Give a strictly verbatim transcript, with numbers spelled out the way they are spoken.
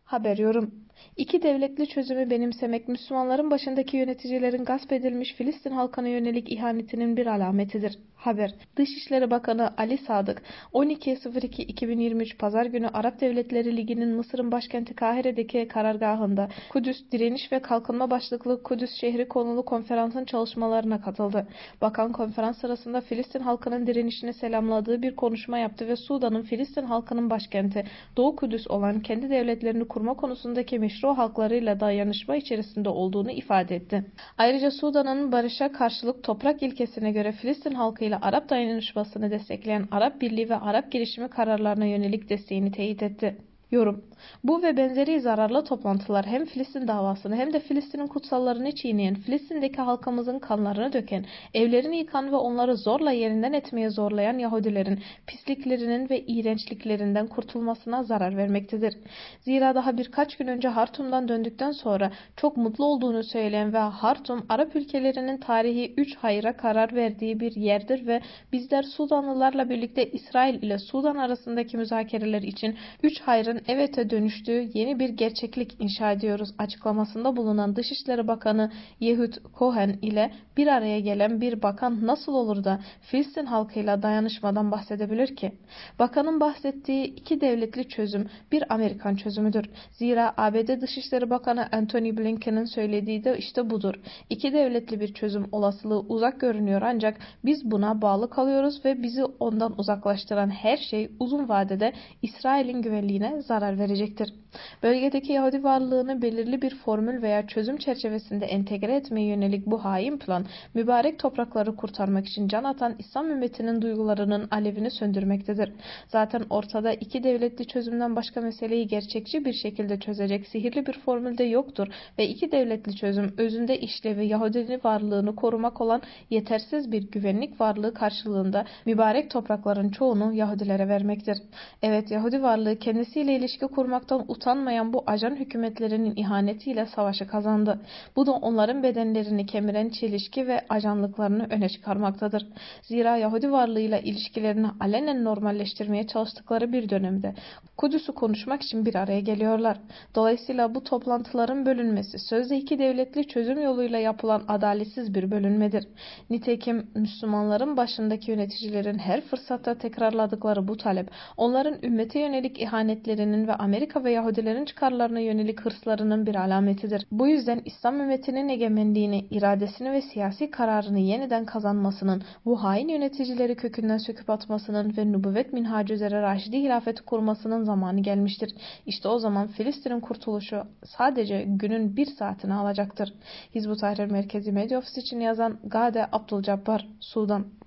Haber yorum. İki devletli çözümü benimsemek, Müslümanların başındaki yöneticilerin gasp edilmiş Filistin halkına yönelik ihanetinin bir alametidir. Haber. Dışişleri Bakanı Ali Sadık, on iki Eylül iki bin yirmi üç Pazar günü Arap Devletleri Ligi'nin Mısır'ın başkenti Kahire'deki karargahında Kudüs Direniş ve Kalkınma başlıklı Kudüs şehri konulu konferansın çalışmalarına katıldı. Bakan konferans sırasında Filistin halkının direnişini selamladığı bir konuşma yaptı ve Sudan'ın Filistin halkının başkenti Doğu Kudüs olan kendi devletlerini kurma konusundaki meşru haklarıyla dayanışma içerisinde olduğunu ifade etti. Ayrıca Sudan'ın barışa karşılık toprak ilkesine göre Filistin halkıyla Arap dayanışmasını destekleyen Arap Birliği ve Arap girişimi kararlarına yönelik desteğini teyit etti. Yorum. Bu ve benzeri zararlı toplantılar hem Filistin davasını hem de Filistin'in kutsallarını çiğneyen, Filistin'deki halkımızın kanlarını döken, evlerini yıkan ve onları zorla yerinden etmeye zorlayan Yahudilerin pisliklerinin ve iğrençliklerinden kurtulmasına zarar vermektedir. Zira daha birkaç gün önce Hartum'dan döndükten sonra çok mutlu olduğunu söyleyen ve Hartum, Arap ülkelerinin tarihi üç hayra karar verdiği bir yerdir ve bizler Sudanlılarla birlikte İsrail ile Sudan arasındaki müzakereler için üç hayrın evete dönüştüğü yeni bir gerçeklik inşa ediyoruz açıklamasında bulunan Dışişleri Bakanı Ehud Cohen ile bir araya gelen bir bakan nasıl olur da Filistin halkıyla dayanışmadan bahsedebilir ki? Bakanın bahsettiği iki devletli çözüm bir Amerikan çözümüdür. Zira A B D Dışişleri Bakanı Antony Blinken'ın söylediği de işte budur. İki devletli bir çözüm olasılığı uzak görünüyor ancak biz buna bağlı kalıyoruz ve bizi ondan uzaklaştıran her şey uzun vadede İsrail'in güvenliğine zarar verecektir. Bölgedeki Yahudi varlığını belirli bir formül veya çözüm çerçevesinde entegre etmeye yönelik bu hain plan, mübarek toprakları kurtarmak için can atan İslam ümmetinin duygularının alevini söndürmektedir. Zaten ortada iki devletli çözümden başka meseleyi gerçekçi bir şekilde çözecek sihirli bir formül de yoktur ve iki devletli çözüm özünde işlevi Yahudi varlığını korumak olan yetersiz bir güvenlik varlığı karşılığında mübarek toprakların çoğunu Yahudilere vermektir. Evet, Yahudi varlığı kendisiyle ilişki kurmaktan utanmayan bu ajan hükümetlerinin ihanetiyle savaşı kazandı. Bu da onların bedenlerini kemiren çelişki ve ajanlıklarını öne çıkarmaktadır. Zira Yahudi varlığıyla ilişkilerini alenen normalleştirmeye çalıştıkları bir dönemde Kudüs'ü konuşmak için bir araya geliyorlar. Dolayısıyla bu toplantıların bölünmesi sözde iki devletli çözüm yoluyla yapılan adaletsiz bir bölünmedir. Nitekim Müslümanların başındaki yöneticilerin her fırsatta tekrarladıkları bu talep, onların ümmete yönelik ihanetlerinin ve Amerika ve Yahudilerin çıkarlarına yönelik hırslarının bir alametidir. Bu yüzden İslam ümmetinin egemenliğini, iradesini ve siyasi kararını yeniden kazanmasının, bu hain yöneticileri kökünden söküp atmasının ve nübüvvet minhacı üzere Raşidi hilafeti kurmasının zamanı gelmiştir. İşte o zaman Filistin'in kurtuluşu sadece günün bir saatini alacaktır. Hizb-ut Tahrir Merkezi Medya Ofisi için yazan Gade Abdülcabbar, Sudan.